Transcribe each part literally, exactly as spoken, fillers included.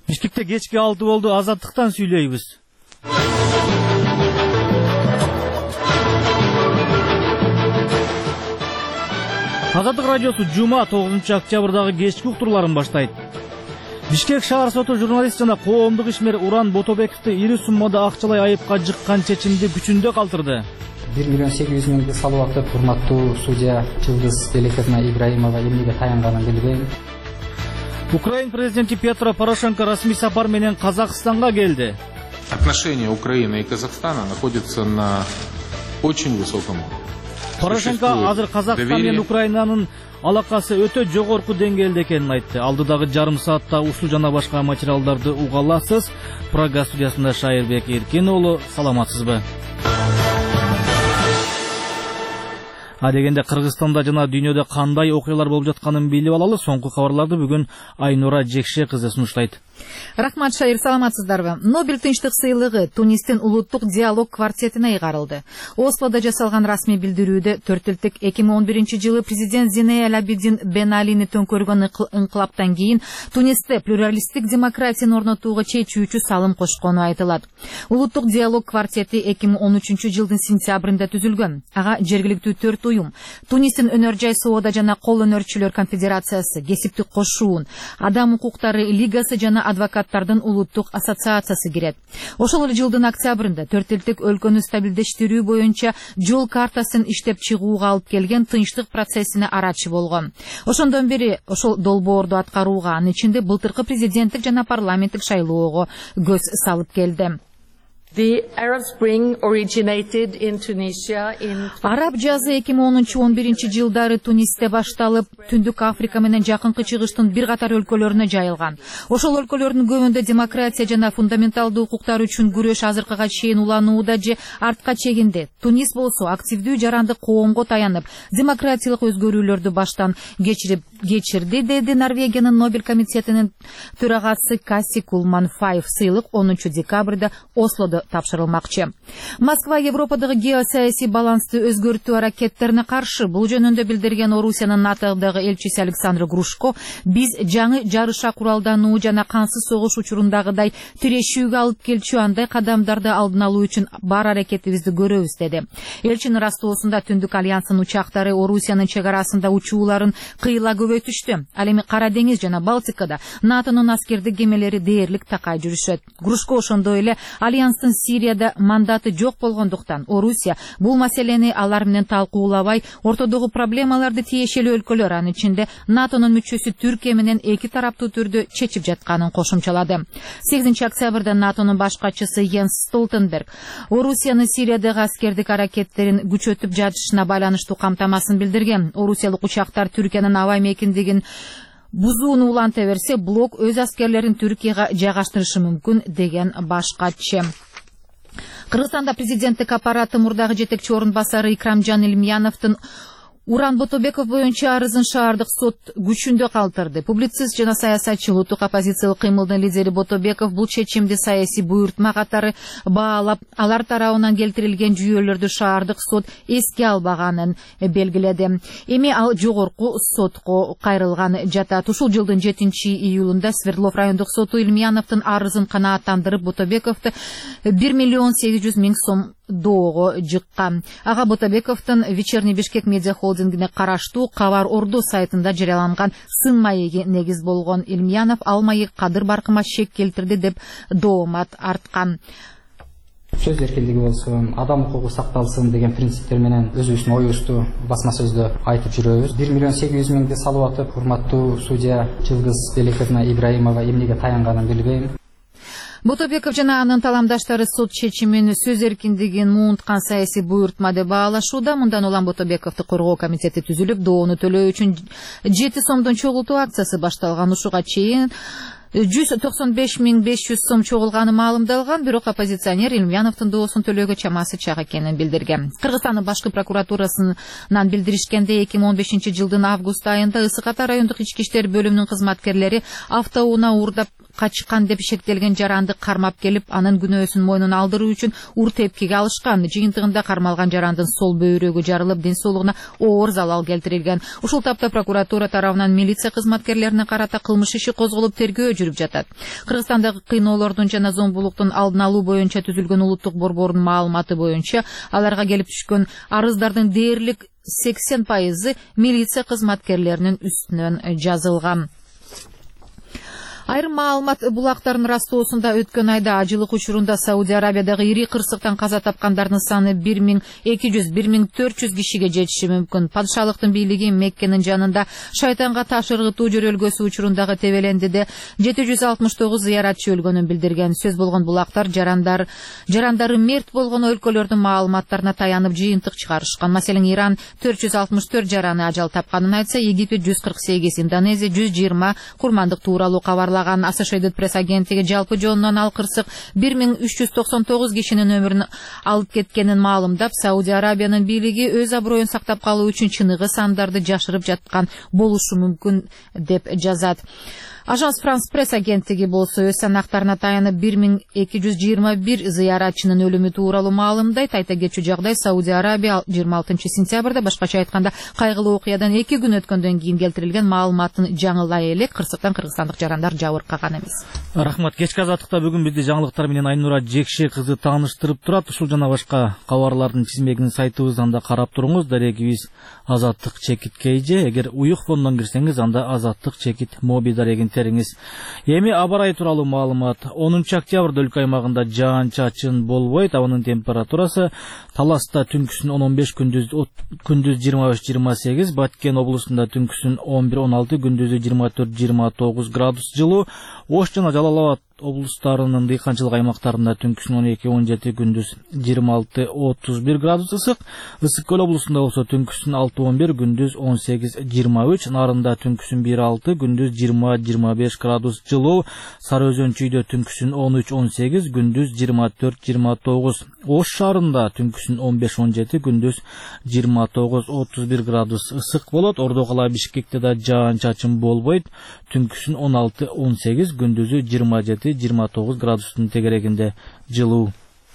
Бишкекте кечки алты болду, Азаттыктан сүйлөйбүз. Азаттык радиосу жума тогузунчу октябрдагы кечки уктурларын баштайт. Бишкек шаар соту журналист жана коомдук ишмер Уран Ботобековду ири суммада акчалай айыпка жыккан чечимди күчүндө калтырды. бир миллион сегиз жүз миңди салып атып, урматтуу судья Жылдыз Белековна Ибраимова эмнеге таянганын билбейм. Украин президенти Петро Порошенко расмий сапар менен Казакстанга келди. Отношения Украины и Казахстана находятся на очень высоком уровне. Порошенко азыр Казакстан менен Украинанын алакасы өтө жогорку деңгээлде экенин айтты. Алдыдагы жарым саатта ушул жана башка материалдарды уга аласыз. Прага студиясында Шайырбек Эркин уулу, саламатсызбы? А дегенде Кыргызстанда жана дүйнөдө кандай окуялар болуп жатканын билип алалы. Соңку кабарларды бүгүн Айнура Жекше кызы сунуштайт. Рахмат, Шайыр, саламатсыздарбы? Нобель тынчтык сыйлыгы Тунистин улуттук диалог квартетине ыйгарылды. Ослода жасалган расмий билдирүүдө төрт элдик эки миң он биринчи жылы президент Зине Эль Абидин Бен Алини төңкөргөн инкылаптан кийин Тунисте плюралисттик демократияны орнотууга чечүүчү салым кошкону айтылат. Улуттук диалог квартети эки миң он үчүнчү жылдын сентябрында түзүлгөн. Ага жергиликтүү төрт уюм, Тунистин өнөр жай соода жана кол өнөрчүлөр конфедерациясы, кесиптик кошуун, адам укуктары лигасы жана адвокаттардын улуттук ассоциациясы кирет. Ошол эле жылдын октябрында төрт элдик өлкөнү стабилдештирүү боюнча жол картасын иштеп чыгууга алып келген тынчтык процессине арачы болгон. Ошондон бери ошол долбоорду аткарууга, анын ичинде былтыркы президенттик жана парламенттик шайлоого көз салып келди. The Arab Spring originated in Tunisia in Араб жазы эки миң онунчу он биринчи жылдары Тунисте башталып, Түндүк Африка менен жакынкы чыгыштын бир катар өлкөлөрүнө жайылган. Ошол өлкөлөрдүн көбүндө демократия жана фундаменталдуу укуктар үчүн күрөш азыркыга чейин уланууда же артка чегинди. Тунис болсо активдүү жаранды коомго таянып, демократиялык өзгөрүүлөрдү баштан кечирип кечирди, деди Норвегиянын Нобель комитетинин төрагасы Касси Кулман Файв. Сыйлык онунчу декабрда Ослодо тапшырылмакчы. Москва Европадагы геосаясий балансты өзгөртүү аракеттерине каршы. Бул жөнүндө билдирген Орусиянын НАТОдагы элчиси Александр Грушко, биз жаңы жарыша куралдануу жана кансыз согуш учурундагыдай тирешүүгө алып келчү андай кадамдарды алдын алуу үчүн бар аракетибизди көрөбүз, деди. Элчинин растоосунда Түндүк альянсынын учактары Орусиянын чек арасында учууларын кыйла көбөйтүштү. Ал эми Кара деңиз жана Балтикада НАТОнун аскердик кемелери дээрлик такай жүрүшөт. Грушко ошондой эле альянстын Сирияда мандаты жок болгондуктан Орусия бул маселени алар менен талкуулабай, ортодогу проблемаларды тиешелүү өлкөлөр, анын ичинде НАТОнун мүчөсү Түркия менен эки тараптуу түрдө чечип жатканын кошумчалады. сегизинчи октябрда НАТОнун баш катчысы Йенс Столтенберг Орусиянын Сириядагы аскердик аракеттерин күчөтүп жатышына байланыштуу камтамасын билдирген. Орусиялык учактар Түркиянын аба мекендигин бузууну уланта берсе, блок өз аскерлерин Түркияга жайгаштырышы мүмкүн, деген баш катчы. Кыргызстанда президенттик аппараты мурдагы жетекчи орун басары Икрамжан Илмияновдун Уран Ботобеков боюнча арызын шаардык сот күчүндө калтырды. Публицист жана саясатчы, улуттук оппозициялык кыймылдын лидери Ботобеков бул чечимди саясий буйртма катары баалап, алар тарабынан келтирилген жүйөлөрдү шаардык сот эске албаганын белгиледи. Эми ал жогорку сотко кайрылган жатат. Ушул жылдын жетинчи июлунда Свердлов райондук соту Илмияновдун арызын канааттандырып, Ботобековду бир миллион сегиз жүз миң сом доого жыккан. Ага Ботобековдун Вечерний Бишкек медиа холдингине караштуу Кабар Орду сайтында жарыяланган сын маеги негиз болгон. Илмиянов ал маек кадыр баркыма шек келтирди деп доомат арткан. Сөз эркиндиги болсун, адам укугу сакталсын деген принциптер менен өзүбүздүн оюбузду басма сөздө айтып жүрөбүз. бир миллион сегиз жүз миңди салып атып, урматтуу судья Жылдыз Белековна Ибраимова эмнеге таянганын билбейм. Ботобеков жана анын таламдаштары сот чечимин сөз эркиндигин муунткан саясий буйртма деп баалашууда. Мындан улам Ботобековду коргоо комитети түзүлүп, доону төлөө үчүн жети сомдон чогултуу акциясы башталган. Ушуга чейин жүз токсон беш миң беш жүз сом чогулганы маалымдалган, бирок оппозиционер Илмияновдун доосун төлөөгө чамасы чак экенин билдирген. Кыргызстандын башкы прокуратурасынан билдиришкенде, эки миң он бешинчи жылдын август айында Ысык Ата райондук ички иштер бөлүмүнүн кызматкерлери автоунаа уурдап качкан деп шектелген жаранды кармап келип, анын күнөөсүн мойнуна алдыруу үчүн ур тепкиге алышкан. Жыйынтыгында кармалган жарандын сол бөйрөгү жарылып, ден соолугуна оор залал келтирилген. Ушул тапта прокуратура тарабынан милиция кызматкерлерине карата кылмыш иши козголуп, тергөө жүрүп жатат. Кыргызстандагы кыйноолордун жана зомбулуктун алдын алуу боюнча түзүлгөн улуттук борбордун маалыматы боюнча, аларга келип түшкөн арыздардын дээрлик сексен пайызы милиция кызматкерлеринин үстүнөн жазылган. Айрым маалымат булактарынын растоосунда өткөн айда ажылык учурунда Сауди Арабиядагы ири кырсыктан каза тапкандардын саны бир миң эки жүз — бир миң төрт жүз кишиге жетиши мүмкүн. Падышалыктын бийлиги Меккенин жанында шайтанга таш ыргытуу жөрөлгөсү учурундагы тебелендиде жети жүз алтымыш тогуз зыяратчы өлгөнүн билдирген. Сөз болгон булактар жарандар жарандары мерт болгон өлкөлөрдүн маалыматтарына таянып жыйынтык чыгарышкан. Маселен, Иран төрт жүз алтымыш төрт жараны ажал тапканын айтса, Египет жүз кырк сегиз, Индонезия жүз жыйырма курмандык тууралуу кабарлаган. Associated Press агенттиги жалпы жонунан ал кырсык бир миң үч жүз токсон тогуз кишинин өмүрүн алып кеткенин маалымдап, Сауди Арабиянын бийлиги өз аброюн сактап калуу үчүн чыныгы сандарды жашырып жаткан болушу мүмкүн деп жазат. Ажанс Франс Пресс агенттиги болсо өз санактарына таянып бир миң эки жүз жыйырма бир зыяратчынын өлүмү тууралуу маалымдайт. Айта кетчү жагдай, Сауди Арабия жыйырма алтынчы сентябрда, башкача айтканда кайгылуу окуядан эки күн өткөндөн кийин келтирилген маалыматтын жаңылай элек кырсыктан кыргызстандык жарандар жабыркаган эмес. Рахмат. Кечки азаттыкта бүгүн бизди жаңылыктар менен Айнура Жекше кызы тааныштырып турат. Ушул жана башка кабарлардын тизмегин сайтыбыздан да карап туруңуз. Дарегибиз Азаттык чекит кейже. Эгер уюк фондон кирсеңиз, анда Азаттык чекит моби дарегин тереңиз. Эми аба ырайы тууралуу маалымат. онунчу октябрда өлкө аймагында жаан-чачын болбойт. Абанын температурасы Таласта түнкүсүн он беш, күндүз күндүз жыйырма үч — жыйырма сегиз, Баткен облусунда түнкүсүн он бир — он алты, күндүзү жыйырма төрт — жыйырма тогуз градус жылуу. Ош жана Жалал Абад облустарынын дыйканчылык аймактарында түнкүсүн он эки — он жети, күндүз жыйырма алты — отуз бир градус ысык. Ысык көл облусунда болсо түнкүсүн алты — он бир, күндүз он сегиз — жыйырма үч, Нарында түнкүсүн бир — алты, күндүз жыйырма — жыйырма беш градус жылуу. Сары Өзөн чүйдө түнкүсүн он үч — он сегиз, күндүз жыйырма төрт — жыйырма тогуз. Ош шаарында түнкүсүн он беш — он жети, күндүз жыйырма тогуз — отуз бир градус ысык болот. Ордо кала Бишкекте да жаан-чачын болбойт. Түнкүсүн он алты — он сегиз, күндүзү жыйырма жети — жыйырма тогуз градустун тегерегинде жылуу.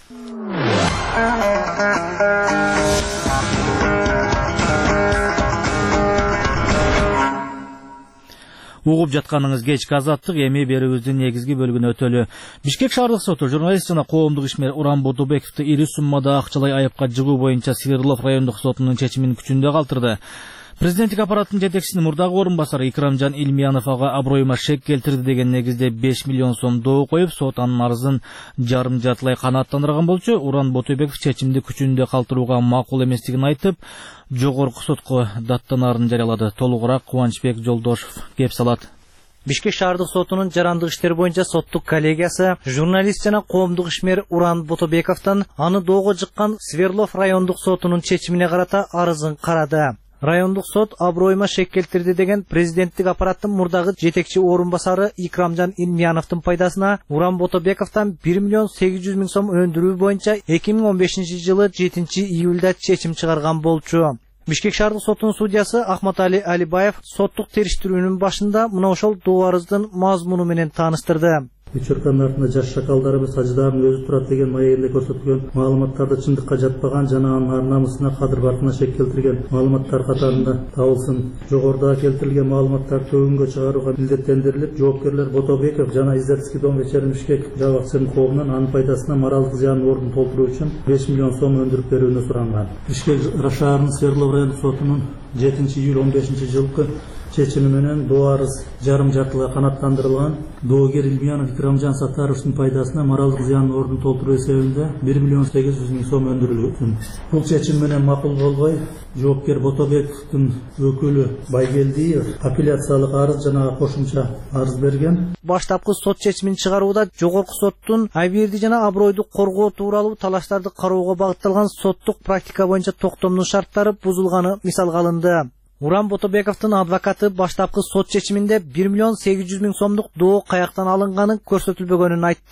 Угуп жатканыңыз кечки азаттык. Эми берүүбүздүн негизги бөлүгүнө өтөлү. Бишкек шаардык соту журналист жана коомдук ишмер Уран Ботобековду ири суммада акчалай айыпка жыгуу боюнча Свердлов райондук сотунун чечимин күчүндө калтырды. Президенттик аппараттын жетекчисинин мурдагы орун басары Икрамжан Илмиянов ага аброюма шек келтирди деген негизде беш миллион сом доо коюп, сот анын арызын жарым жартылай канааттандырган болчу. Уран Ботобеков чечимди күчүндө калтырууга макул эместигин айтып, жогорку сотко даттанаарын жарыялады. Толугураак Кубанычбек Жолдошов кеп салат. Бишкек шаардык сотунун жарандык иштер боюнча соттук коллегиясы журналист жана коомдук ишмер Уран Ботобековдон аны доого жыккан Свердлов райондук сотунун чечимине карата арызын карады. Райондук сот аброюма шек келтирди деген президенттик аппараттын мурдагы жетекчи орун басары Икрамжан Илмияновдун пайдасына Уран Ботобековдон бир миллион сегиз жүз миң сом өндүрүү боюнча эки миң он бешинчи жылы жетинчи июлда чечим чыгарган болчу. Бишкек шаардык сотунун судьясы Ахматали Алибаев соттук териштирүүнүн башында мына ошол доо арыздын мазмуну менен тааныштырды. Вечерканын артында жаш шакалдарыбыз ажыдарын өзү турат деген маегинде көрсөтүлгөн маалыматтарды чындыкка жатпаган жана анын ар намысына кадыр баркына шек келтирген маалыматтар катарында табылсын. Жогоруда келтирилген маалыматтарды төгүнгө чыгарууга милдеттендирилип, жоопкерлер Ботобеков жана Издательский дом Вечерний Бишкек жалгы акционерлик коомунан анын пайдасына моралдык зыянын ордун толтуруу үчүн беш миллион сом өндүрүп берүүнү суранган. Бишкек шаарынын Свердлов райондук сотунун жетинчи июль он бешинчи жылкы чечими менен доо арыз жарым жартылай канааттандырылган. Доогер Илмиянов Икрамжан Саттаровдун пайдасына моралдык зыянын ордун толтуруу эсебинде бир миллион сегиз жүз миң сом өндүрүлгөн. Бул чечим менен макул болбой, жоопкер Ботобековдун өкүлү Байгелдиев апелляциялык арыз жана кошумча арыз берген. Баштапкы сот чечимин чыгарууда жогорку соттун абийирди жана абройду коргоо тууралуу талаштарды кароого багытталган соттук практика боюнча токтомдун шарттары бузулганы мисалга алынды. Уран Ботобековдун адвокаты баштапкы сот чечиминде бир миллион сегиз жүз миң сомдук доо каяктан алынганын көрсөтүлбөгөнүн айтты.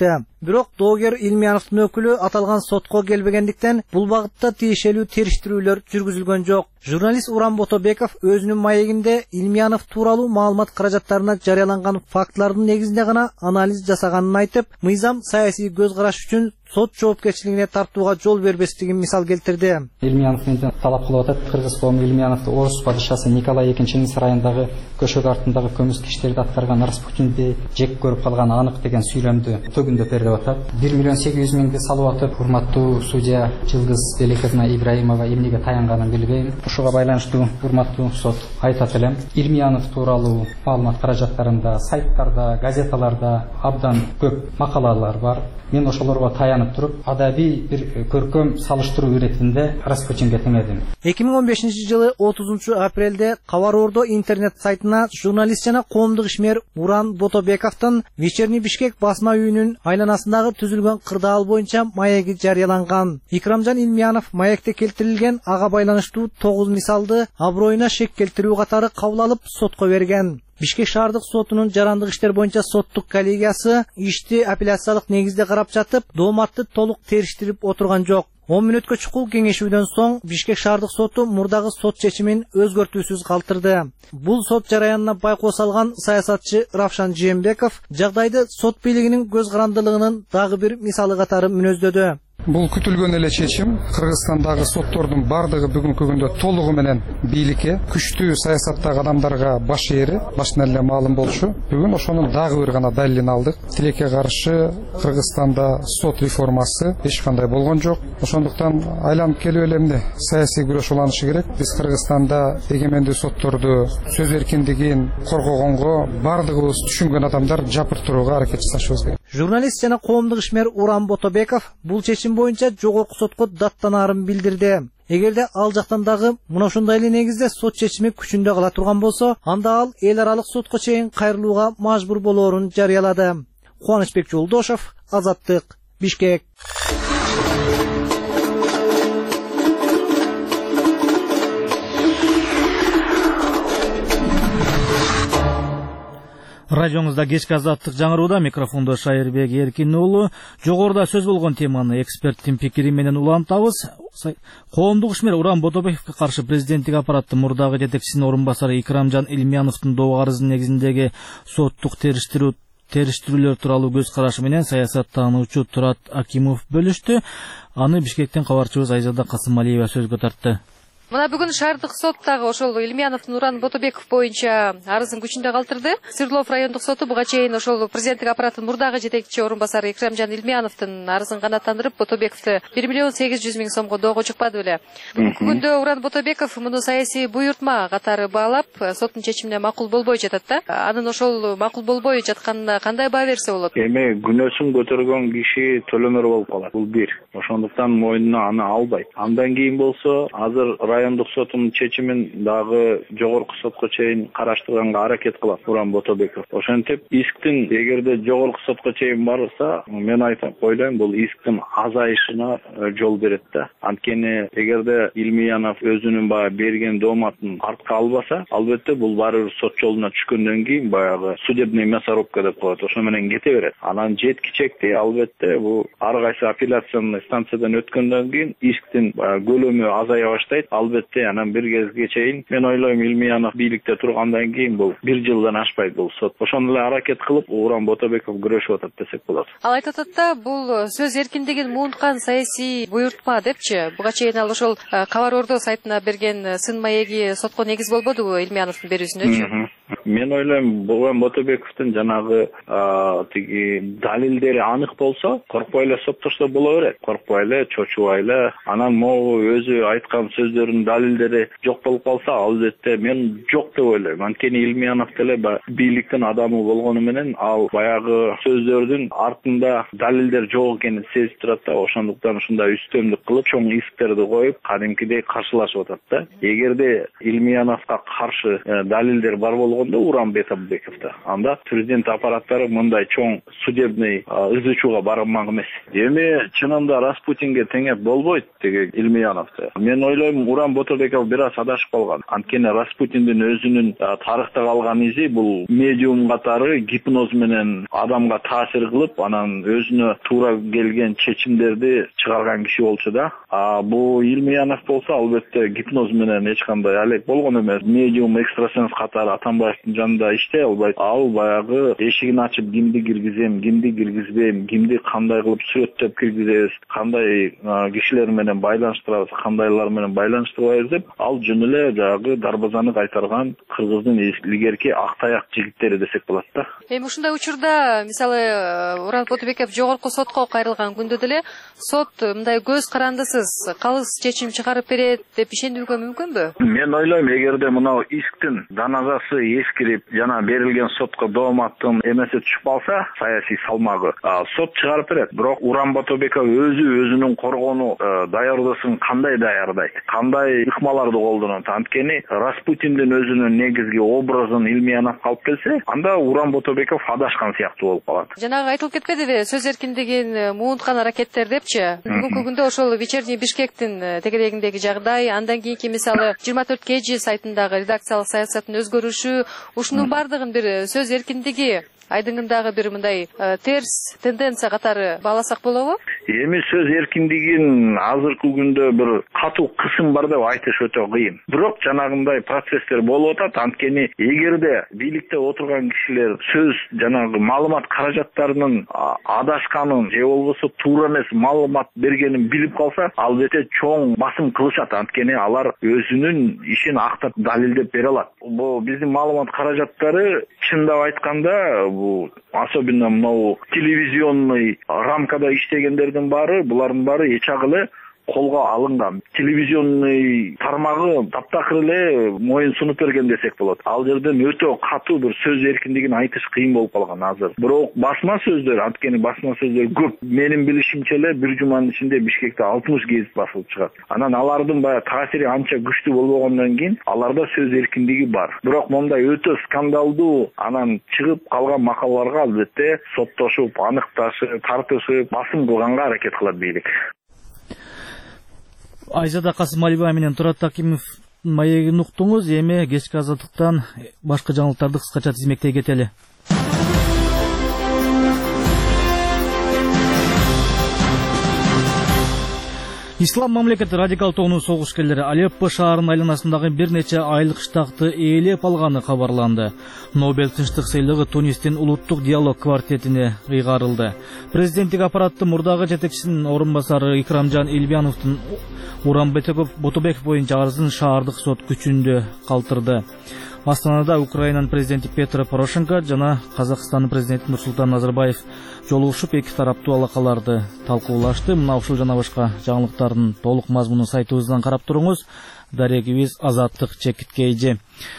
Бирок доогер Илмияновдун өкүлү аталган сотко келбегендиктен бул багытта тиешелүү териштирүүлөр жүргүзүлгөн жок. Журналист Уран Ботобеков өзүнүн маегинде Илмиянов тууралуу маалымат каражаттарына жарыяланган фактылардын негизинде гана анализ жасаганын айтып, мыйзам саясий көз караш үчүн сот жоопкерчилигине тартууга жол бербестигин мисал келтирди. Илмиянов менен талап кылып атат. Кыргызстан Илмияновду Орус падышасы Николай экинчинин сарайындагы көшөк артындагы көмүс киштерди аткарган Распутинди жек көрүп калган анык деген сүйлөмдү төгүндөп берип атат. бир миллион сегиз жүз миңди салып атып, урматтуу судья Жылдыз Беликовна Ибраимова эмнеге таянганын билбейм. Ушуга байланыштуу урматтуу сот айтат элем, Илмиянов тууралуу маалымат каражаттарында, сайттарда, газеталарда абдан көп макалалар бар. Мен ошолорго таянып туруп, адабий бир көркөм салыштыруу иретинде Распутинге теңедим. эки миң он бешинчи жылы отузунчу апрелде Кабар Ордо интернет сайтына журналист жана коомдук ишмер Уран Ботобековдун Вечерний Бишкек басма үйүнүн айланасындагы түзүлгөн кырдаал боюнча маеги жарыяланган. Икрамжан Илмиянов маекте келтирилген ага байланыштуу тогуз мисалды аброюна шек келтирүү катары кабыл алып сотко берген. Бишкек шаардык сотунун жарандык иштер боюнча соттук коллегиясы ишти апелляциялык негизде карап жатып, дооматты толук териштирип отурган жок. он мүнөткө чукул кеңешүүдөн соң Бишкек шаардык соту мурдагы сот чечимин өзгөртүүсүз калтырды. Бул сот жараянына байкоо салган саясатчы Равшан Жээнбеков жагдайды сот бийлигинин көз карандылыгынын дагы бир мисалы катары мүнөздөдү. Бул күтүлгөн эле чечим. Кыргызстандагы соттордун бардыгы бүгүнкү күндө толугу менен бийликке, күчтүү саясаттагы адамдарга баш ээри, башынан эле маалым болчу. Бүгүн ошонун дагы бир гана далилин алдык. Тилекке каршы Кыргызстанда сот реформасы эч кандай болгон жок. Ошондуктан айланып келип эле эмне саясий күрөш уланышы керек. Биз Кыргызстанда эгемендүү сотторду, сөз эркиндигин коргогонго бардыгыбыз түшүнгөн адамдар жапыр турууга аракет жасашыбыз керек. Журналист жана коомдук ишмер Уран Ботобеков бул чечим боюнча жогорку сотко даттанаарын билдирди. Эгерде ал жактан дагы мына ушундай эле негизде сот чечими күчүндө кала турган болсо, анда ал эл аралык сотко чейин кайрылууга мажбур болоорун жарыялады. Кубанычбек Жолдошов, Азаттык, Бишкек. Радионузда кечки Азаттык жаңырууда, микрофондо Шайырбек Эркин уулу. Жогоруда сөз болгон теманы эксперттин пикири менен улантабыз. Коомдук ишмер Уран Ботобековго каршы президенттик аппараттын мурдагы жетекчисинин орун басары Икрамжан Илмияновдун доо арызынын негизиндеги соттук териштирүү териштирүүлөр тууралуу көз карашы менен саясаттануучу Турат Акимов бөлүштү. Аны Бишкектен кабарчыбыз Айзада Касымалиева сөзгө тартты. Мына бүгүн шаардык соттагы ошол Илмияновдун Уран Ботобеков боюнча арызын күчүндө калтырды. Свердлов райондук соту буга чейин ошол президенттик аппараттын мурдагы жетекчи орун басары Икрамжан Илмияновдун арызын канааттандырып, Ботобековду бир миллион сегиз жүз миң сомго доого чыкпады беле. Бүгүнкү күндө Уран Ботобеков муну саясий буйртма катары баалап, соттун чечимине макул болбой жатат да. Анын ошол макул болбой жатканына кандай баа берсе болот? Эми күнөөсүн көтөргөн киши төлөмөр болуп калат. Бул бир. Ошондуктан мойнуна аны албайт. Андан кийин болсо, азыр райондук сотунун чечимин дагы жогорку сотко чейин караштырганга аракет кылат Уран Ботобеков. Ошентип, исктин эгерде жогорку сотко чейин барса, мен айтам, ойлойм, бул исктин азайышына жол берет да. Анткени эгерде Илмиянов өзүнүн баягы берген дооматын артка албаса, албетте бул баары бир сот жолуна түшкөндөн кийин баягы судебный мясорубка деп коет. Ошо менен кете берет. Анан жеткичекти албетте бул ар кайсы апелляционный станциядан өткөндөн кийин исктин көлөмү азая баштайт. Албетте анан бир кезге чейин мен ойлойм Илмиянов бийликте тургандан кийин бул бир жылдан ашпайт бул сот. Ошондо эле аракет кылып Уран Ботобеков күрөшүп атат десек болот. Ал айтып атат да, бул сөз эркиндигин муунткан саясий буйртма депчи. Буга чейин ал ошол Кабар Ордо сайтына берген сын маеги сотко негиз болбодубу Илмияновдун берүүсүндөчү? Мен ойлойм, Уран Ботобековдун жанагы тиги далилдери анык болсо, коркпой эле соттошсо боло берет. Коркпой эле, чочубай эле. Анан могу өзү айткан сөздөрүнүн далилдери жок болуп калса, албетте мен жок деп ойлойм. Анткени Илмиянов деле бийликтин адамы болгону менен ал баягы сөздөрдүн артында далилдер жок экенин сезип турат да. Ошондуктан ушундай үстөмдүк кылып, чоң исктерди коюп, кадимкидей каршылашып атат да. Эгерде Илмияновго каршы далилдер бар болгондо, да Уран Ботобековду. Анда президент аппараттары мындай чоң судебный из учууга бармак эмес. Эми чынында Распутинге теңеп болбойт деген Илмияновду. Мен ойлойм Уран Ботобеков бир аз адашып калган. Анткени Распутиндин өзүнүн тарыхта калган изи бул медиум катары гипноз менен адамга таасир кылып, анан өзүнө туура келген чечимдерди чыгарган киши болчу да. А бул Илмиянов болсо албетте гипноз менен эч кандай алек болгон эмес. Медиум экстрасенс катары Атамбаевдин жанында иштей албайт. Ал баягы эшигин ачып кимди киргизем, кимди киргизбейм, кимди кандай кылып сүрөттөп киргизебиз, кандай кишилер менен байланыштырабыз, кандайлар менен байланыштырбайбыз деп, ал жөн эле жагы дарбазаны кайтарган кыргыздын илгерки актаяк жигиттери десек болот да. Эми ушундай учурда, мисалы, Уран Ботобеков жогорку сотко кайрылган күндө деле сот мындай көз карандысыз калыс чечим чыгарып берет деп ишендүүгө мүмкүнбү? Мен ойлойм, эгерде мынау исктин даназасы эскирип, жана берилген сотко дооматтын эмеси түшүп калса, саясий салмагы, сот чыгарып берет. Бирок Уран Ботобеков өзү өзүнүн коргоону даярдысын кандай даярдайт? Кандай ыкмаларды колдонот? Анткени Распутиндин өзүнүн негизги образын Илмиянов алып келсе, анда Уран Ботобеков адашкан сыяктуу болуп калат. Жанагы айтылып кетпедиби, сөз эркиндигин муунткан аракеттер депчи? Бүгүнкү күндө ошол Вечерний Бишкектин тегерегиндеги жагдай, андан кийинки мисалы жыйырма төрт кей жи сайтындагы редакциялык саясаттын өзгөрүшү, ушунун бардыгын бир сөз эркиндиги айдыңындагы бир мындай терс тенденция катары бааласак болобу? Эми сөз эркиндигин азыркы күндө бир катуу кысым бар деп айтыш өтө кыйын. Бирок жанагындай процесстер болуп атат. Анткени эгерде бийликте отурган кишилер сөз жанагы маалымат каражаттарынын адашканын же болбосо туура эмес маалымат бергенин билип калса, албетте чоң басым кылышат. Анткени алар өзүнүн ишин актап далилдеп бере алат. Бул биздин маалымат каражаттары чындап айтканда, бул особенно мынау телевизионный рамкада иштегендердин баары, булардын баары эч агылы колго алынган. Телевизионный тармагы таптакыр эле моюн сунуп берген десек болот. Ал жерден өтө катуу бир сөз эркиндигин айтыш кыйын болуп калган азыр. Бирок басма сөздөр, анткени басма сөздөр көп. Менин билишимче эле бир жуманын ичинде Бишкекте алтымыш гезит басылып чыгат. Анан алардын баягы таасири анча күчтүү болбогондон кийин аларда сөз эркиндиги бар. Бирок мондай өтө скандалдуу анан чыгып калган макалаларга албетте соттошуп, аныкташып, тартышып, басым кылганга аракет кылат бийлик. Айзада Касымалиева менен Турат Такимов маегин уктуңуз. Эми кечки азаттыктан башка жаңылыктарды кыскача тизмектей кетели. Ислам мамлекети радикал тобунун согушкерлери Алеппо шаарынын айланасындагы бир нече айлык штакты ээлеп алганы кабарланды. Нобель тынчтык сыйлыгы Тунистин улуттук диалог квартетине ыйгарылды. Президенттик аппараттын мурдагы жетекчисинин орун басары Икрамжан Илбияновдун Уран Ботобеков боюнча арызын шаардык сот күчүндө калтырды. Астанада Украинанын президенти Петро Порошенко жана Казакстандын президенти Нурсултан Назарбаев жолугушуп эки тараптуу алакаларды талкуулашты. Мына ушул жана башка жаңылыктардын толук мазмунун сайтыбыздан карап туруңуз. Дарегибиз Азаттык чекиткейжи.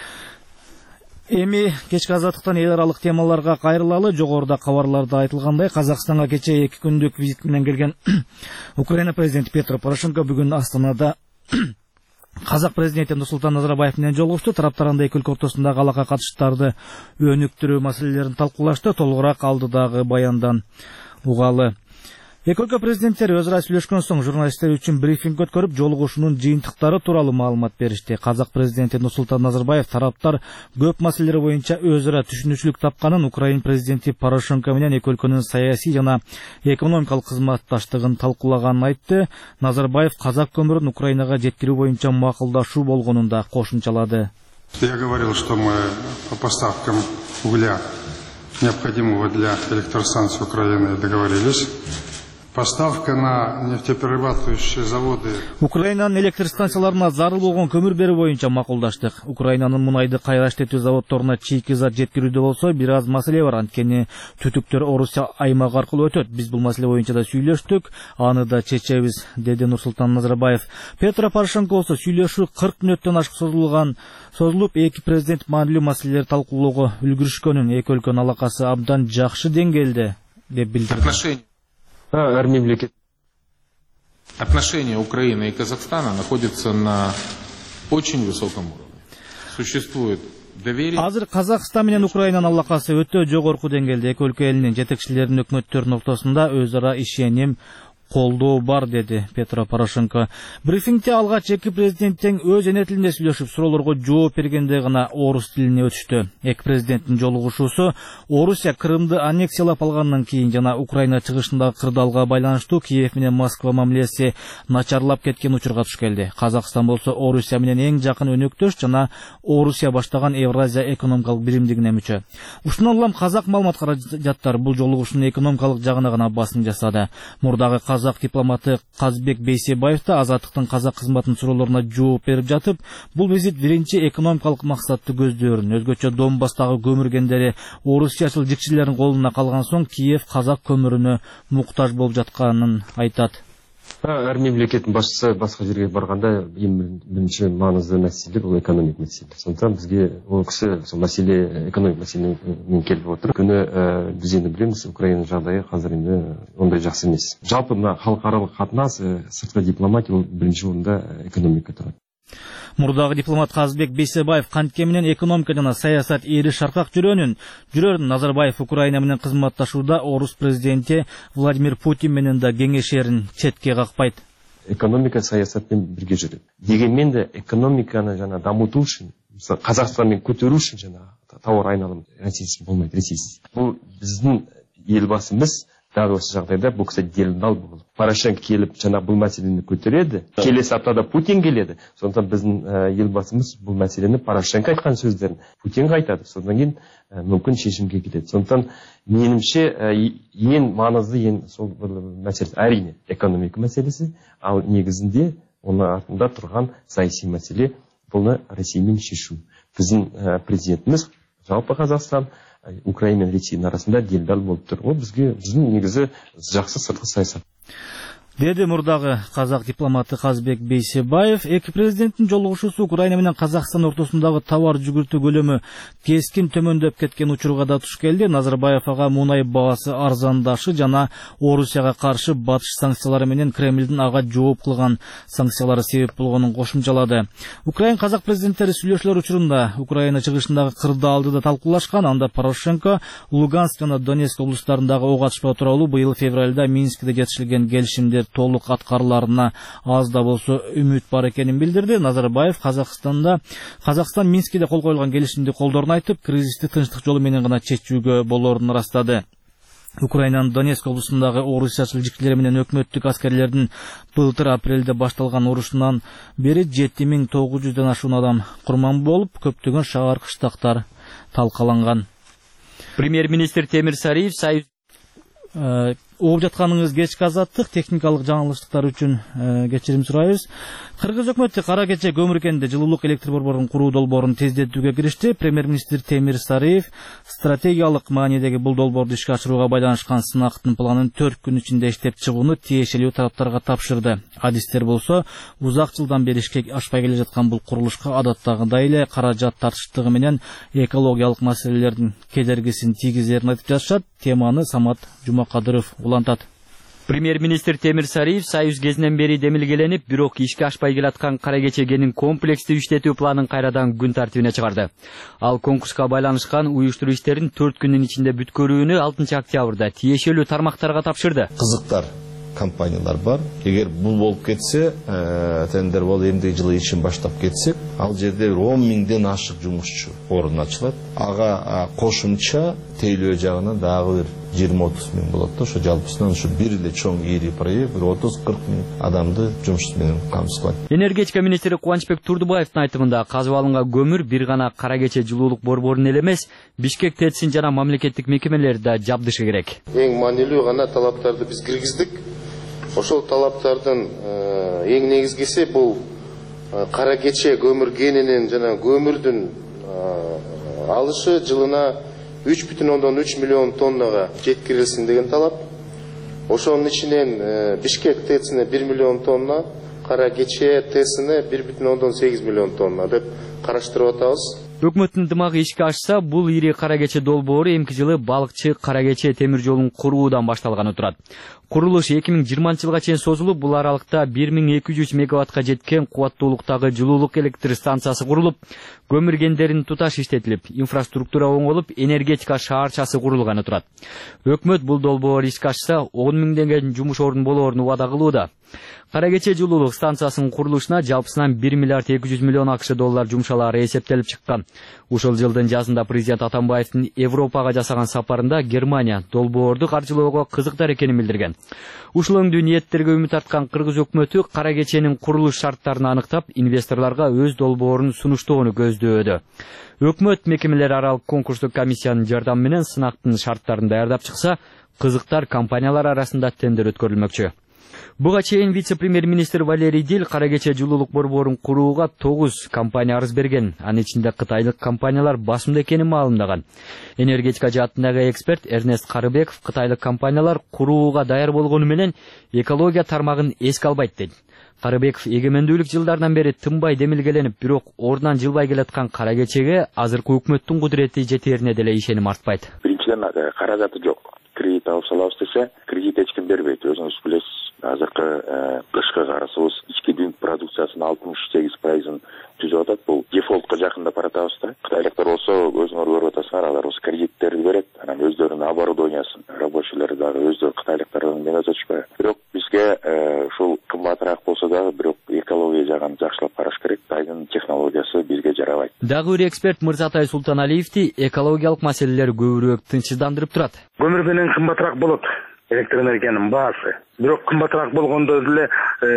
Эми кечки азаттыктан эл аралык темаларга кайрылалы. Жогоруда кабарларда айтылгандай, Казакстанга кечээ эки күндүк визит менен келген Украина президенти Петро Порошенко бүгүн Астанада Казак президенти Нурсултан Назарбаев менен жолугушту. Тараптар анда эки өлкө ортосундагы алака катыштарды өнүктүрүү маселелерин талкуулашты. Толугураак алдыдагы баяндан угалы. Эки өлкө президенттери өз ара сүйлөшкөн соң журналисттер үчүн брифинг өткөрүп, жолугушуунун жыйынтыктары тууралуу маалымат беришти. Казак президенти Нурсултан Назарбаев тараптар көп маселелер боюнча өз ара түшүнүчүлүк тапканын, Украин президенти Порошенко менен эки өлкөнүн саясий жана экономикалык кызматташтыгын талкуулаганын айтты. Назарбаев казак көмүрүн Украинага жеткирүү боюнча макулдашуу болгонун да кошумчалады. Я говорил, что мы по поставкам угля, необходимого для электростанций Украины, договорились. Поставка на нефтеперерабатывающие заводы. Украинанын электр станцияларына зарыл болгон көмүр берүү боюнча макулдаштык. Украинанын мунайды кайра иштетүү заводдоруна чийки зат жеткирүүдө болсо бир аз маселе бар. Анткени түтүктөр Орусия аймагы аркылуу өтөт. Биз бул маселе боюнча да сүйлөштүк, аны да чечебиз, деди Нурсултан Назарбаев. Петро Порошенко болсо сүйлөшүү кырк мүнөттөн ашык созулган, созулуп эки президент маанилүү маселелерди талкуулоого үлгүрүшкөнүн, эки өлкөнүн алакасы абдан жакшы деңгээлде деп билдирди. Отношения Украины и Казахстана находятся на очень высоком уровне. Существует доверие. Азыр Казакстан менен Украинанын алакасы өтө жогорку деңгээлде. Эки өлкө элинин жетекчилеринин өкмөттөрүнүн ортосунда өз ара ишеним, колдоо бар, деди Петро Порошенко. Брифингде алгач эки президент тең өз эне тилинде сүйлөшүп, суроолорго жооп бергенде гана орус тилине өтүштү. Эки президенттин жолугушуусу Орусия Крымды аннексиялап алгандан кийин жана Украина чыгышындагы кырдаалга байланыштуу Киев менен Москва мамилеси начарлап кеткен учурга туш келди. Казакстан болсо Орусия менен эң жакын өнөктөш жана Орусия баштаган Евразия экономикалык биримдигине мүчө. Ушундан улам казак маалымат каражаттар бул жолугушуунун экономикалык жагына гана басым жасады. Мурдагы казак дипломаты Казбек Бейсебаев да Азаттыктын казак кызматынын суроолоруна жооп берип жатып, бул визит биринчи экономикалык максатты көздөрүн, өзгөчө Донбасстагы көмүр кендери орусиячыл жикчилердин колуна калган соң Киев казак көмүрүнө муктаж болуп жатканын айтат. Әр мемлекеттің басшысы басқа жерге барғанда ең бірінші маңызды мәселе бұл экономик мәселе. Сондықтан бізге ол кісі сол мәселе экономик мәселемен келіп отыр. Күні біз енді білеміз, Украина жағдайы қазір енді ондай жақсы емес. Жалпы мына халықаралық қатынас, сыртқы дипломатия ол бірінші орында экономика тұрады. Мурдагы дипломат Казбек Бейсебаев кантке менен экономика жана саясат эри шаркак жүрөнүн жүрөрүн Назарбаев Украина менен кызматташууда орус президенти Владимир Путин менен да кеңешерин четке какпайт. Экономика саясатпен бирге жүрөт. Дегенмен де экономиканы жана дамытуу үчүн, Казакстанмен көтөрүү үчүн жана товар айналым Россиясыз болмойт, Россиясыз. Бул биздин элбасыбыз дагы осы жағдайда бұл кісі делдал болды. Порошенко келіп, жана бұл мәселені көтереді. Келесі аптада Путин келеді. Сондықтан біздің елбасымыз бұл мәселені Порошенко айтқан сөздерін Путинге айтады. Содан кейін мүмкін шешімге келеді. Сондықтан меніңше ең маңызды ең сол бір мәселе әрине экономика мәселесі, ал негізінде оның артында тұрған саяси мәселе бұны Россиямен шешу. Біздің президентіміз жалпы Қазақстан Украина мен Ресейдің арасында делдал болып тұр. Ол бізге біздің негізі жақсы сыртқы саясат. Деди мурдагы казак дипломаты Казбек Бейсебаев. Эки президенттин жолугушуусу Украина менен Казакстан ортосундагы товар жүгүртүү көлөмү кескин төмөндөп кеткен учурга да туш келди. Назарбаев ага мунай баасы арзандашы жана Орусияга каршы батыш санкциялары менен Кремлдин ага жооп кылган санкциялары себеп болгонун кошумчалады. Украин казак президенттери сүйлөшүүлөр учурунда Украина чыгышындагы кырдаалды да талкуулашкан. Анда Порошенко Луганск жана Донецк облустарындагы ок атышпа тууралуу быйыл февралда Минскте жетишилген келишимдер толук аткарыларына аз да болсо үмүт бар экенин билдирди. Назарбаев Казакстанда Казакстан Минскте кол коюлган келишимди колдорун айтып, кризисти тынчтык жолу менен гана чечүүгө болоорун ырастады. Украинанын Донецк облусундагы орусиячыл жикчилери менен өкмөттүк аскерлердин былтыр апрелде башталган урушунан бери жети миң тогуз жүздөн ашуун адам курман болуп, көптөгөн шаар кыштактар талкаланган. Премьер-министр Темир Сариев Союз Угуп жатканыңыз кечки азаттык техникалык жаңылыштыктар үчүн кечирим сурайбыз. Кыргыз өкмөтү Кара Кече көмүр кенде жылуулук электр борборун куруу долбоорун тездетүүгө киришти. Премьер-министр Темир Сариев стратегиялык маанидеги бул долбоорду ишке ашырууга байланышкан сынактын планын төрт күн ичинде иштеп чыгууну тиешелүү тараптарга тапшырды. Адистер болсо узак жылдан бери ишке ашпай келе жаткан бул курулушка адаттагыдай эле каражат тартыштыгы менен экологиялык маселелердин кедергисин тийгизерин айтып жатышат. Теманы Самат Жумакадыров улантат. Премьер-министр Темир Сариев Союз кезинен бери демилгеленип, бирок ишке ашпай келаткан Кара Кече кенин комплекстүү иштетүү планын кайрадан күн тартибине чыгарды. Ал конкурска байланышкан уюштуруу иштерин төрт күндүн ичинде бүткөрүүнү алтынчы октябрда тиешелүү тармактарга тапшырды. Кызыктар компаниялар бар. Эгер бул болуп кетсе, тендер бол эмдиги жылы ишин баштап кетсек, ал жерде он миңден ашык жумушчу орун ачылат. Ага кошумча тейлөө жагынан дагы бир жыйырма отуз миң болот да, ошо жалпысынан ушу бир эле чоң ири проект бир отуз кырк миң адамды жумуш менен камсыздайт. Энергетика министри Кубанычбек Турдубаевдин айтымында казып алынган көмүр бир гана Кара Кече жылуулук борборун эле эмес, Бишкек ТЭЦин жана мамлекеттик мекемелерди да жабдышы керек. Эң маанилүү гана талаптарды биз киргиздик. Ошол талаптардын эң негизгиси бул Кара Кече көмүр кенинин жана көмүрдүн алышы жылына үч бүтүн ондон үч миллион тоннага жеткирилсин деген талап. Ошонун ичинен Бишкек ТЭЦине бир миллион тонна, Кара Кече ТЭЦине бир бүтүн ондон сегиз миллион тонна деп караштырып атабыз. Өкмөттүн дымагы ишке ашса, бул ири кара кече долбоору эмки жылы балыкчы кара кече темир жолун куруудан башталганы турат. Курулуш эки миң жыйырманчы жылга чейин созулуп, бул аралыкта бир миң эки жүз мегаваттка жеткен кубаттуулуктагы жылуулук электр станциясы курулуп, көмүр кендерин туташ иштетилип, инфраструктура оңолуп, энергетика шаарчасы курулганы турат. Өкмөт бул долбоор ишке ашса, он миңдеген жумуш орун болоорун убада кылууда. Кара кече жылуулук станциясынын курулушуна жалпысынан бир миллиард эки жүз миллион акш доллар жумшалары эсептелип чыккан. Ушул жылдын жазында президент Атамбаевдин Европага жасаган сапарында Германия долбоорду каржылоого кызыктар экенин билдирген. Ушул өңдүү ниеттерге үмүт арткан кыргыз өкмөтү кара кеченин курулуш шарттарын аныктап, инвесторлорго өз долбоорун сунуштоону көздөөдө. Өкмөт мекемелери аралык конкурстук комиссиянын жардамы менен сынактын шарттарын даярдап чыкса, кызыктар компаниялар арасында тендер өткөрүлмөкчү. Буга чейин вице-премьер-министр Валерий Дил кара кече жылуулук борборун курууга тогуз компания арыз берген. Анын ичинде кытайлык компаниялар басымда экенин маалымдаган. Энергетика жаатындагы эксперт Эрнест Карыбеков кытайлык компаниялар курууга даяр болгону менен экология тармагын эске албайт дейт. Карыбеков эгемендүүлүк жылдардан бери тынбай демилгеленип, бирок ордунан жылбай келаткан кара кечеге азыркы өкмөттүн кудурети жетерине деле ишеним артпайт. Биринчиден каражаты жок. Кредит алып салабыз десе, кредит эч ким бербейт. Өзүңүз билесиз. Азыркы кышкы карасыбыз ички дүң продукциясынын алтымыш сегиз пайызын түзүп атат. Бул дефолтко жакындап баратабыз да. Кытайлыктар болсо өзүңөр көрүп атасыңар, алар болсо кредиттерди берет, анан өздөрүнүн оборудованиясын, рабочийлери дагы өздөрү кытайлыктардан эмне өтүшпөй. Бирок бизге ушул кымбатыраак болсо дагы бирок экология жагын жакшылап караш керек. Кытайдын технологиясы бизге жарабайт. Дагы бир эксперт Мырзатай Султаналиевди экологиялык маселелер көбүрөөк тынчсыздандырып турат. Көмүр менен кымбатыраак болот. Электр энергиянын баасы. Бирок кымбатыраак болгондо деле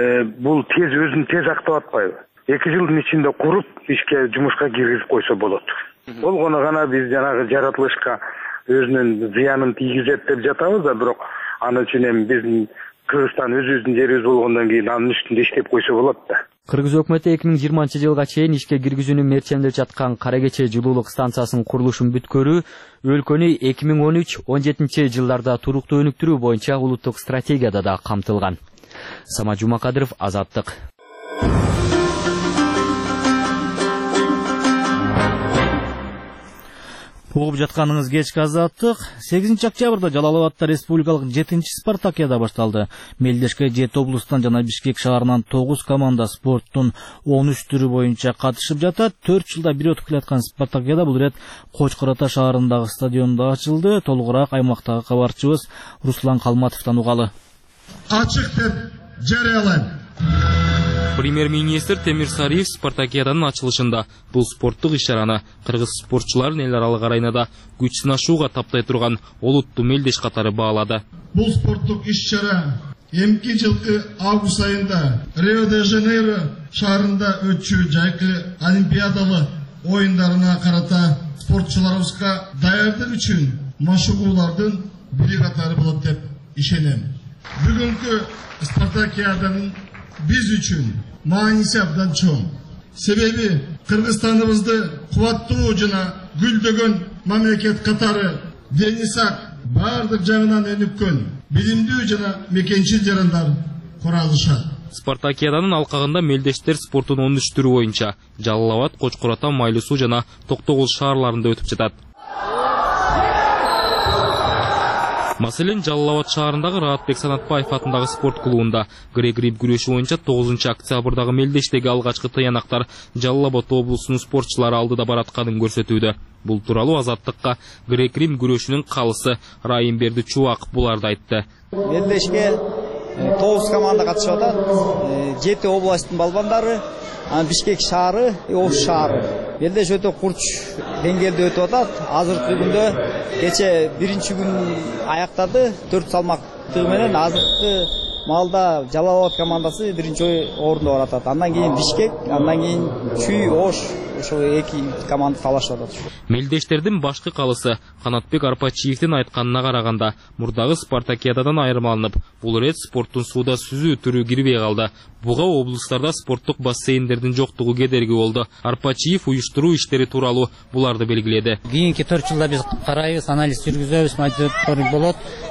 бул тез өзүн тез актап атпайбы? эки жылдын ичинде куруп, ишке жумушка киргизип койсо болот. Болгону гана биз жанагы жаратылышка өзүнүн зыянын тийгизет деп жатабыз да, бирок аны үчүн эми биздин Кыргызстан өзүбүздүн жерибиз болгондон кийин анын үстүндө иштеп койсо болот да. Кыргыз өкмөтү эки миң жыйырманчы жылга чейин ишке киргизүүнү мерчендеп жаткан кара кече жылуулук станциясынын курулушун бүткөрүү, өлкөнү эки миң он үч он жетинчи жылдарда туруктуу өнүктүрүү боюнча улуттук стратегияда да камтылган. Самат Жумакадыров, Азаттык. Угуп жатканыңыз кечки Азаттык. сегизинчи октябрда Жалал Абадта республикалык жетинчи спартакиада башталды. Мелдешке жети облустан жана Бишкек шаарынан тогуз команда спорттун он үч түрү боюнча катышып жатат. төрт жылда бир өтүп келаткан спартакиада бул ирет Кочкор Ата шаарындагы стадиондо ачылды. Толугураак аймактагы кабарчыбыз Руслан Калматовдон угалы. Ачык деп жарыялайм. Премьер-министр Темир Сариев спартакиаданын ачылышында бул спорттук иш-чараны кыргыз спортчуларын эл аралык аренада күч сынашууга таптай турган олуттуу мелдеш катары баалады. Бул спорттук иш-чара эмки жылкы август айында Рио-де-Жанейро шаарында өтчү жайкы олимпиадалык оюндарына карата спортчуларыбызга даярдык үчүн машыгуулардын бири катары болот деп ишенем. Бүгүнкү спартакиаданын биз үчүн мааниси абдан чоң. Себеби Кыргызстаныбызды кубаттуу жана гүлдөгөн мамлекет катары дени сак, бардык жагынан өнүккөн, билимдүү жана мекенчил жарандар кура алышат. Спартакиаданын алкагында мелдештер спорттун он үч түрү боюнча Жалал Абад, Кочкор Ата, Майлуу Суу жана Токтогул шаарларында өтүп жатат. Маселен, Жалал Абад шаарындагы Раатбек Санатбаев атындагы спорт клубунда грек-рим күрөшү боюнча тогузунчу октябрдагы мелдештеги алгачкы тыянактар Жалал Абад облусунун спортчулары алдыда баратканын көрсөтүүдө. Бул тууралуу Азаттыкка грек-рим күрөшүнүн калысы Райымберди Чубак буларды айтты. Мелдешке тогуз команда катышып атат. жети областтын балбандары, Бишкек шаары, Ош шаары. Мелдеш өтө курч деңгээлде өтүп атат. Азыркы күндө кече биринчи күн аяктады, төрт салмактыгы менен азыркы маалда Жалал Абад командасы биринчи орунда баратат. Андан кийин Бишкек, андан кийин Чүй, Ош, ошо эки команда талашып атат. Мелдештердин башкы калысы Канатбек Арпачиевдин айтканына караганда, мурдагы спартакиададан айырмаланып, бул ирет спорттун сууда сүзүү түрү кирбей калды. Буга облустарда спорттук бассейндердин жоктугу кедерги болду. Арпачиев уюштуруу иштери тууралуу буларды белгиледи. Кийинки төрт жылда биз карайбыз, анализ жүргүзөбүз, болот.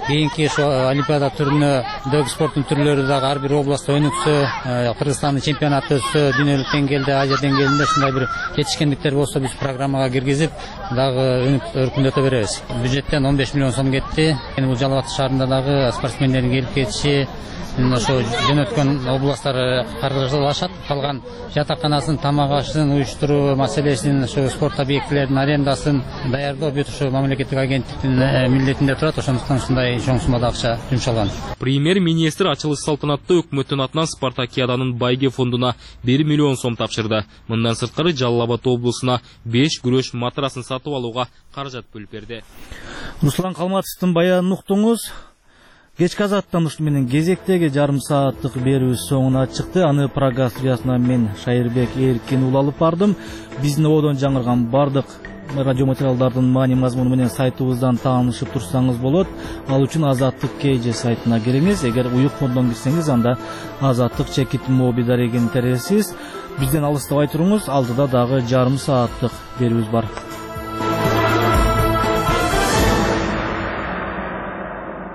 кийинки ошо олимпиада түрүнө дөг спорттун түрлөрү дагы ар бир областта өнүксө, Кыргызстандын чемпионаты өтсө, дүйнөлүк деңгээлде, Азия деңгээлинде ушундай бир жетишкендиктер болсо биз программага киргизип дагы өркүндөтө беребиз. Бюджеттен он беш миллион сом кетти. Бул Жалал Абад шаарында дагы спортсмендердин келип кетиши, ошо жөнөткөн областтар каржылашат. Калган жатаканасын, тамак ашын уюштуруу маселесин, ошо спорт объектилеринин арендасын даярдоо бүт ошо мамлекеттик агенттиктин милдетинде турат. Ошондуктан ушундай чоң суммада акча жумшалган. Премьер-министр ачылыш салтанатта өкмөттүн атынан Спартакиаданын байге фондуна бир миллион сом тапшырды. Мындан сырткары Жалал Абад облусуна беш күрөш матрасын сатып алууга каражат бөлүп берди. Руслан Калматовдун баянын уктуңуз. Кечки азаттан ушу менен кезектеги жарым сааттык берүүбүз соңуна чыкты. Аны Прага студиясынан мен Шайырбек Эркин ул алып бардым. Биздин ободон жаңырган бардык радио материалдардын маани мазмуну менен сайтыбыздан таанышып турсаңыз болот. Ал үчүн Азаттык Кж сайтына кириңиз. Эгер уюкмодон кирсеңиз, анда Азаттык чекит моби дарегин тересиз. Бизден алыстабай туруңуз. Алдыда дагы жарым сааттык берүүбүз бар.